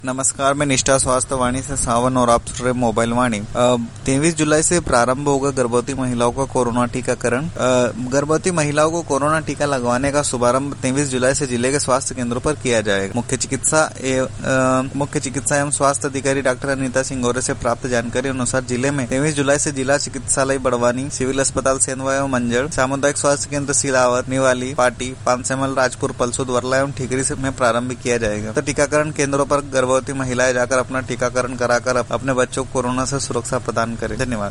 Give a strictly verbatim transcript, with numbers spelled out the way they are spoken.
नमस्कार, मैं निष्ठा स्वास्थ्य वाणी से सावन और आप सुन रहे मोबाइल वाणी। तेईस जुलाई से प्रारंभ होगा गर्भवती महिलाओं का कोरोना टीकाकरण। गर्भवती महिलाओं को कोरोना टीका लगवाने का शुभारंभ तेईस जुलाई से जिले के स्वास्थ्य केंद्रों पर किया जाएगा। मुख्य चिकित्सा एवं मुख्य चिकित्सा एवं स्वास्थ्य अधिकारी डॉक्टर अनीता सिंगोरे से प्राप्त जानकारी अनुसार जिले में तेईस जुलाई से जिला चिकित्सालय बड़वानी, सिविल अस्पताल सेंधवा एवं मंजर, सामुदायिक स्वास्थ्य केंद्र सिलावत, निवाली, पाटी, पांचसेमल, राजपुर, पलसूद, वर्ला एवं ठीकरी में प्रारंभ किया जाएगा। तो टीकाकरण केंद्रों पर गर्भवती महिलाएं जाकर अपना टीकाकरण कराकर अपने बच्चों को कोरोना से सुरक्षा प्रदान करें। धन्यवाद।